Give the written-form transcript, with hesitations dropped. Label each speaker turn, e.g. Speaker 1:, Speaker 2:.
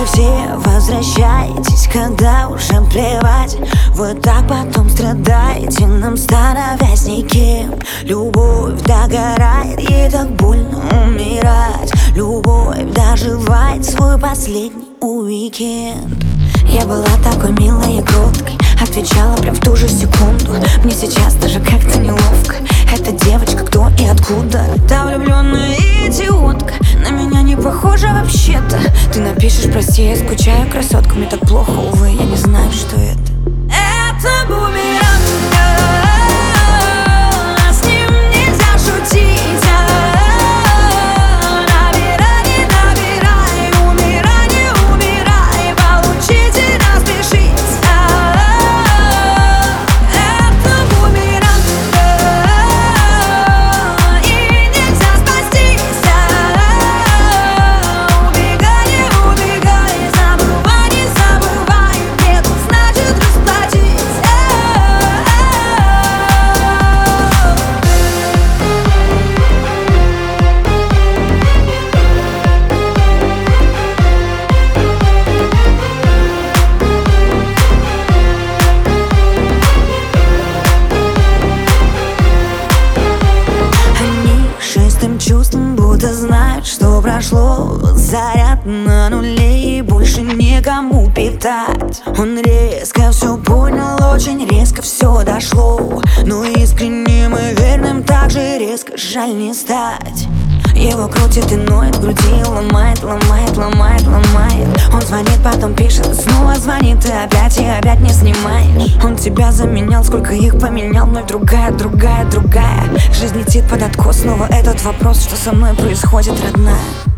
Speaker 1: все возвращайтесь, когда уже плевать. Вы так потом страдаете, нам становясь никем. Любовь догорает, ей так больно умирать. Любовь доживает свой последний уикенд. Я была такой милой и кроткой, отвечала прям в ту же секунду. Мне сейчас даже как-то неловко. Эта девочка кто и откуда? Та влюбленная идиотка, на меня не похожа вообще-то. Ты напишешь: прости, я скучаю, красотка. Мне так плохо, увы, я не знаю, что это. Это бумеранг, с ним нельзя шутить. Чувством будто знают, что прошло. Заряд на нуле и больше некому питать. Он резко все понял, очень резко все дошло. Но искренним и верным так же резко жаль не стать. Его крутит и ноет в груди, ломает, ломает, ломает, ломает. Он звонит, потом пишет, снова звонит, и опять не снимаешь. Он тебя заменял, сколько их поменял, но другая, другая, другая. Жизнь летит под откос, снова этот вопрос, что со мной происходит, родная.